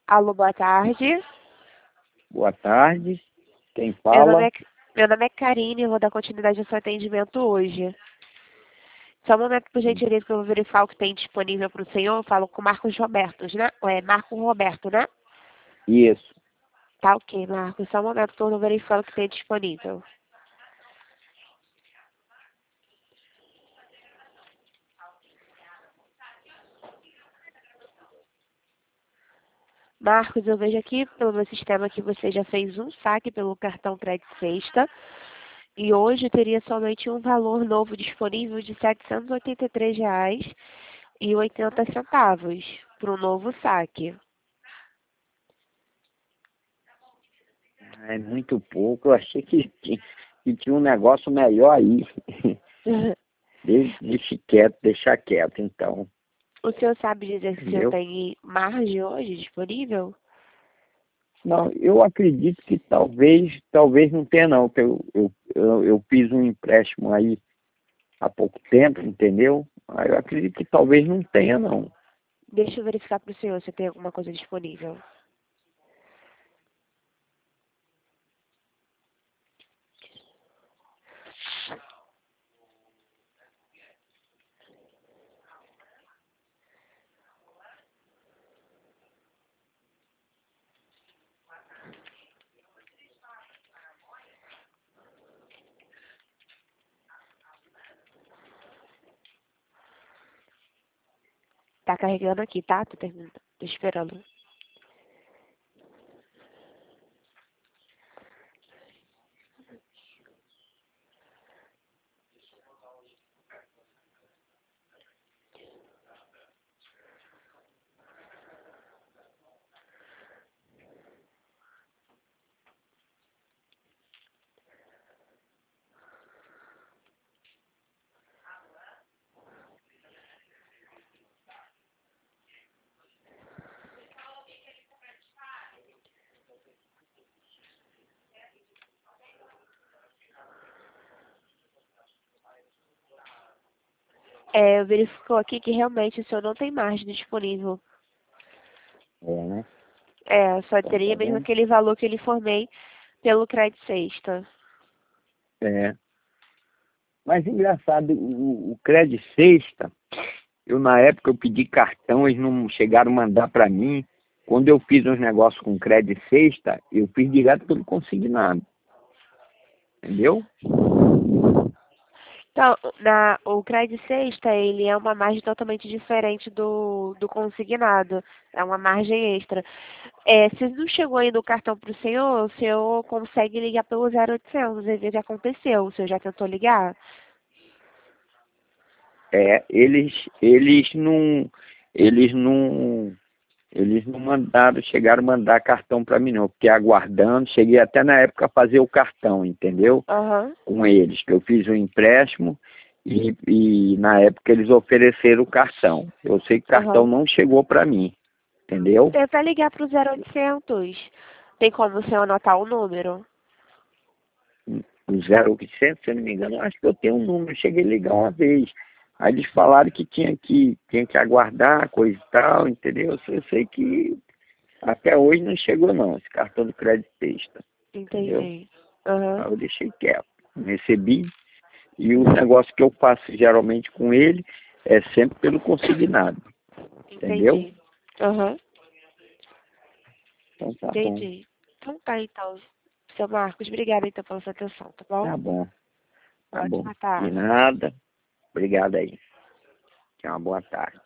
Alô, boa tarde. Boa tarde. Quem Meu nome fala? é, meu nome é Karine, eu vou dar continuidade ao seu atendimento hoje. Só um momento, por gentileza, que eu vou verificar o que tem disponível para o senhor. Eu falo com o Marcos Roberto, né? É Marco Roberto, né? Isso. Tá ok, Marcos. Só um momento que eu vou verificar o que tem disponível. Marcos, eu vejo aqui pelo meu sistema que você já fez um saque pelo cartão Crédito Sexta e hoje teria somente um valor novo disponível de R$ 783,80 para um novo saque. É muito pouco. Eu achei que tinha um negócio melhor aí. Deixa quieto, então. O senhor sabe dizer se o senhor Entendeu? tem margem hoje disponível? Não, eu acredito que talvez não tenha não. Que eu fiz um empréstimo aí há pouco tempo, entendeu? Aí eu acredito que talvez não tenha não. Deixa eu verificar para o senhor se tem alguma coisa disponível. Tá carregando aqui, tá? Tô terminando. Tô esperando. Verificou aqui que realmente o senhor não tem margem disponível. É, né? Só Então, tá teria mesmo vendo? aquele valor que eu lhe informei pelo crédito sexta. É. Mas engraçado, o Credit Sexta, na época eu pedi cartão, eles não chegaram a mandar para mim. Quando eu fiz uns negócios com Credit Sexta, eu fiz direto pelo consignado. Entendeu? Então, o crédito sexta, ele é uma margem totalmente diferente do consignado. É uma margem extra. Se não chegou ainda o cartão para o senhor consegue ligar pelo 0800 e ver o que aconteceu. O senhor já tentou ligar? É, eles não, eles não mandaram, chegaram a mandar cartão para mim não. Fiquei aguardando, cheguei até na época a fazer o cartão, entendeu? Aham, Com eles, que eu fiz o empréstimo e na época eles ofereceram o cartão. Eu sei que o cartão aham. não chegou para mim, entendeu? Tenta ligar para o 0800. Tem como o senhor anotar o número? O 0800, se eu não me engano, eu acho que eu tenho um número, eu cheguei a ligar uma vez. Aí eles falaram que tinha que aguardar, coisa e tal, entendeu? Eu sei que até hoje não chegou não, esse cartão do crédito sexta, entendeu? Entendi. Aham, Aí eu deixei quieto, não recebi. E o negócio que eu faço geralmente com ele é sempre pelo consignado, entendeu? entendi. Aham, Então tá bom, entendi. Então tá, então. Seu Marcos, obrigada então pela sua atenção, tá bom? tá bom, tá bom. Ótima De tarde. nada, obrigado aí. Tenha uma boa tarde.